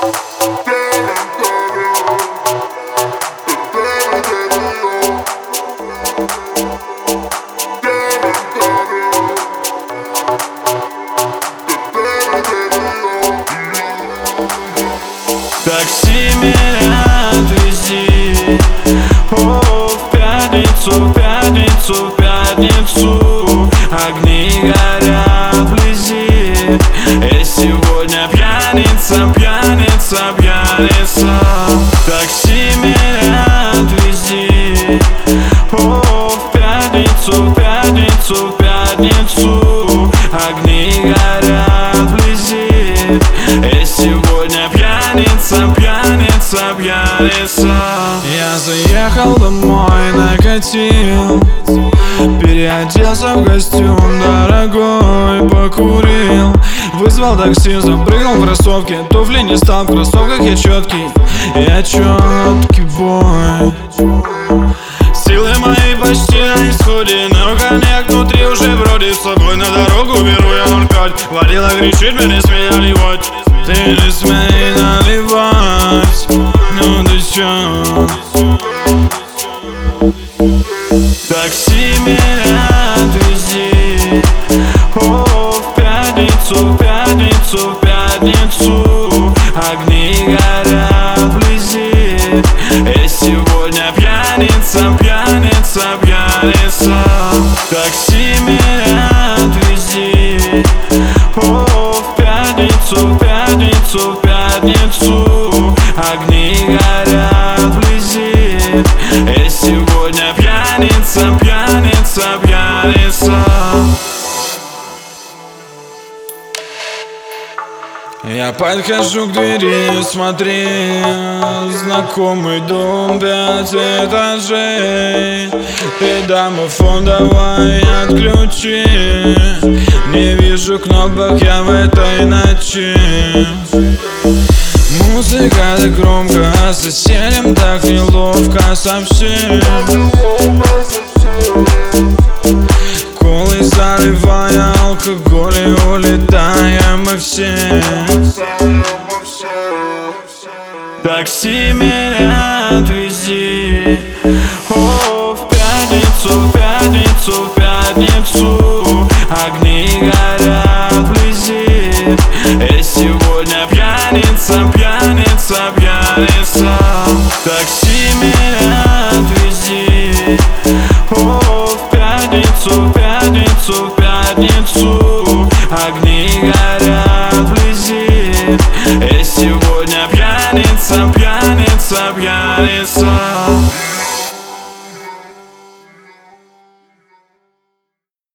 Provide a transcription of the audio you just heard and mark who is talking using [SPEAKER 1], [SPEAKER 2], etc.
[SPEAKER 1] Такси меня отвези, в пятницу, в пятницу, в пятницу. Огни горят вблизи, и сегодня пьяница, пьяница, пьяница. Такси меня отвези, в пятницу, в пятницу, в пятницу. Огни горят вблизи, и сегодня пьяница, пьяница, пьяница.
[SPEAKER 2] Я заехал домой, накатил, переоделся в костюм дорогой, покурил, вызвал такси, запрыгнул в кроссовки, туфли не стал, в кроссовках я четкий, я четкий бой.
[SPEAKER 1] Силы мои почти на исходе, но коньяк внутри уже вроде с собой. На дорогу беру я 0,5, водила кричит, мне не смей наливать.
[SPEAKER 2] Ты не смей наливать, ну ты чё?
[SPEAKER 1] Такси меня отвези, в пятницу, в пятницу, в пятницу. Огни горят вблизи, и сегодня пьяница, пьяница, пьяница. Такси меня отвези, в пятницу, в пятницу, в пятницу. Огни горят вблизи, и сегодня пьяница, пьяница, пьяница.
[SPEAKER 2] Я подхожу к двери, смотри, знакомый дом, 5 этажей. Ты домофон, давай отключи, не вижу кнопок я в этой ночи. Музыка так громко, а соседям так неловко совсем. Колы заливая алкоголь и улетаем мы все.
[SPEAKER 1] Такси меня отвези, в пятницу, в пятницу, в пятницу. Огни горят вблизи, и сегодня пьяница, пьяница, пьяница. Такси меня отвези, в пятницу, в пятницу, в пятницу. Огни горят вблизи, и сегодня пьяница, пьяница, пьяница.